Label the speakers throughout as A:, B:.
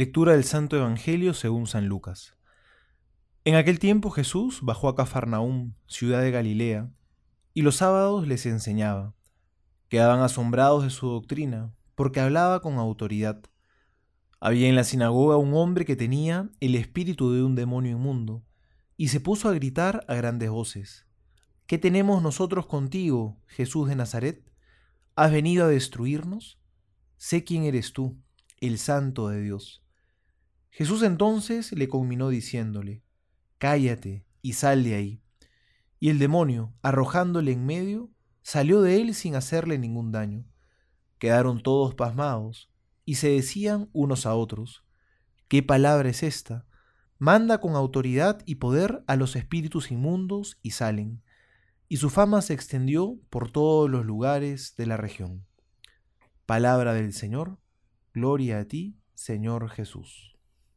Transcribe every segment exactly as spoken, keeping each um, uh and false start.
A: Lectura del Santo Evangelio según San Lucas. En aquel tiempo Jesús bajó a Cafarnaúm, ciudad de Galilea, y los sábados les enseñaba. Quedaban asombrados de su doctrina, porque hablaba con autoridad. Había en la sinagoga un hombre que tenía el espíritu de un demonio inmundo, y se puso a gritar a grandes voces: ¿Qué tenemos nosotros contigo, Jesús de Nazaret? ¿Has venido a destruirnos? Sé quién eres tú, el Santo de Dios. Jesús entonces le conminó diciéndole: Cállate y sal de ahí. Y el demonio, arrojándole en medio, salió de él sin hacerle ningún daño. Quedaron todos pasmados y se decían unos a otros: ¿Qué palabra es esta? Manda con autoridad y poder a los espíritus inmundos y salen. Y su fama se extendió por todos los lugares de la región. Palabra del Señor. Gloria a ti, Señor Jesús.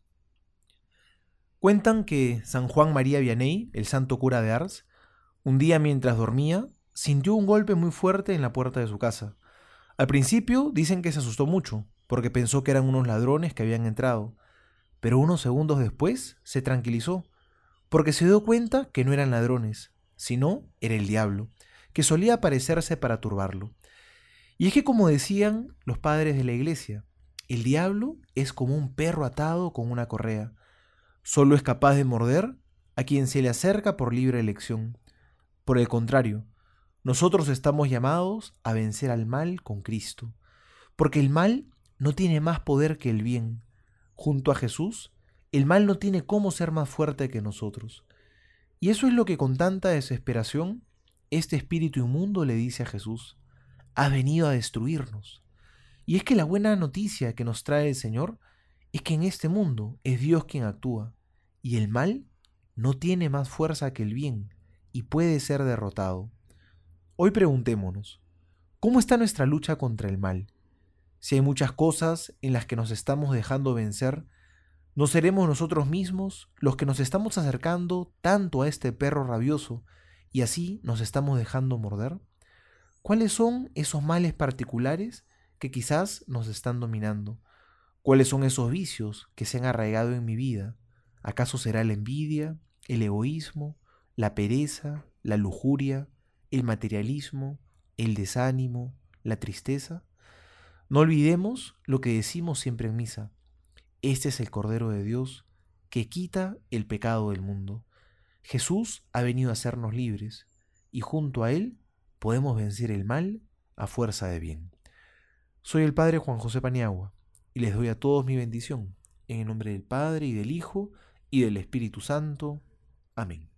A: Cuentan que San Juan María Vianney, el santo cura de Ars, un día mientras dormía, sintió un golpe muy fuerte en la puerta de su casa. Al principio dicen que se asustó mucho, porque pensó que eran unos ladrones que habían entrado, pero unos segundos después se tranquilizó, porque se dio cuenta que no eran ladrones, sino era el diablo, que solía aparecerse para turbarlo. Y es que, como decían los padres de la iglesia, el diablo es como un perro atado con una correa. Solo es capaz de morder a quien se le acerca por libre elección. Por el contrario, nosotros estamos llamados a vencer al mal con Cristo, porque el mal no tiene más poder que el bien. Junto a Jesús, el mal no tiene cómo ser más fuerte que nosotros. Y eso es lo que con tanta desesperación este espíritu inmundo le dice a Jesús: has venido a destruirnos. Y es que la buena noticia que nos trae el Señor es que en este mundo es Dios quien actúa, y el mal no tiene más fuerza que el bien, y puede ser derrotado. Hoy preguntémonos, ¿cómo está nuestra lucha contra el mal? Si hay muchas cosas en las que nos estamos dejando vencer, ¿no seremos nosotros mismos los que nos estamos acercando tanto a este perro rabioso y así nos estamos dejando morder? ¿Cuáles son esos males particulares que quizás nos están dominando? ¿Cuáles son esos vicios que se han arraigado en mi vida? ¿Acaso será la envidia, el egoísmo, la pereza, la lujuria, el materialismo, el desánimo, la tristeza? No olvidemos lo que decimos siempre en misa: este es el Cordero de Dios que quita el pecado del mundo. Jesús ha venido a hacernos libres y junto a Él podemos vencer el mal a fuerza de bien. Soy el Padre Juan José Paniagua y les doy a todos mi bendición, en el nombre del Padre y del Hijo y del Espíritu Santo. Amén.